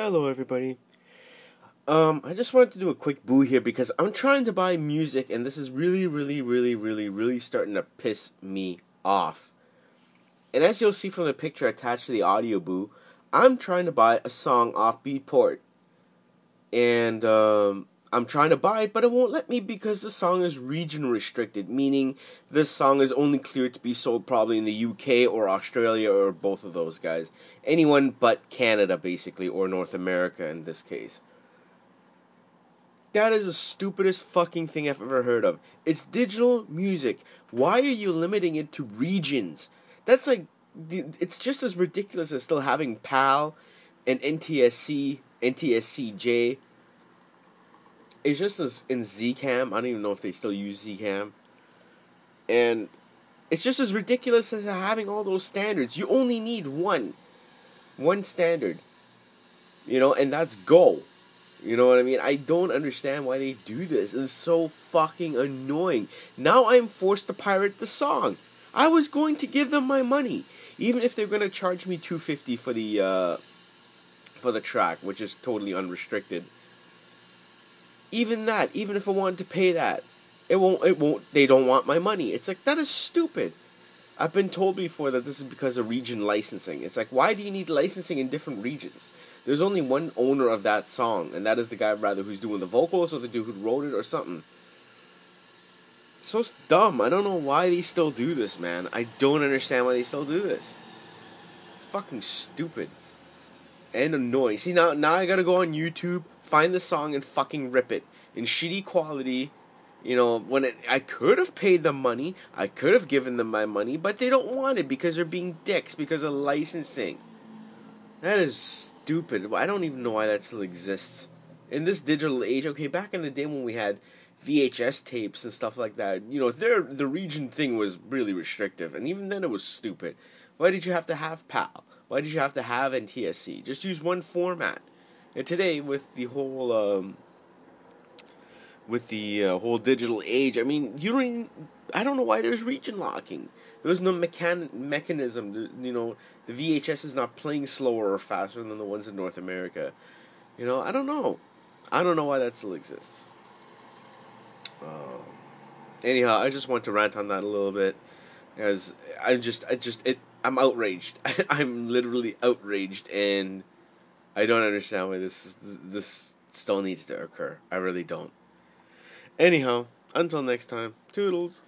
Hello, everybody. I just wanted to do a quick boo here because I'm trying to buy music, and this is really starting to piss me off. And as you'll see from the picture attached to the audio boo, I'm trying to buy a song off Beatport. And I'm trying to buy it, but it won't let me because the song is region restricted, meaning this song is only cleared to be sold probably in the UK or Australia or both of those guys. Anyone but Canada, basically, or North America in this case. That is the stupidest fucking thing I've ever heard of. It's digital music. Why are you limiting it to regions? That's like, it's just as ridiculous as still having PAL and NTSC, NTSCJ. It's just as in Zcam. I don't even know if they still use Zcam. And it's just as ridiculous as having all those standards. You only need one standard. And that's Go. You know what I mean? I don't understand why they do this. It's so fucking annoying. Now I'm forced to pirate the song. I was going to give them my money, even if they're going to charge me $250 for the track, which is totally unrestricted. Even that, even if I wanted to pay that, it won't. They don't want my money. It's like, that is stupid. I've been told before that this is because of region licensing. It's like, why do you need licensing in different regions? There's only one owner of that song, and that is the guy rather who's doing the vocals or the dude who wrote it or something. It's so dumb. I don't know why they still do this, man. I don't understand why they still do this. It's fucking stupid. And annoying. See, now I gotta go on YouTube, find the song, and fucking rip it. In shitty quality. I could have paid them money, I could have given them my money, but they don't want it because they're being dicks because of licensing. That is stupid. I don't even know why that still exists. In this digital age, okay, back in the day when we had VHS tapes and stuff like that, the region thing was really restrictive, and even then it was stupid. Why did you have to have PAL? Why did you have to have NTSC? Just use one format. And today, with the whole whole digital age, I mean, I don't know why there's region locking. There's no mechanism. The VHS is not playing slower or faster than the ones in North America. I don't know. I don't know why that still exists. Anyhow, I just want to rant on that a little bit, as I'm outraged. I'm literally outraged, and I don't understand why this still needs to occur. I really don't. Anyhow, until next time, toodles.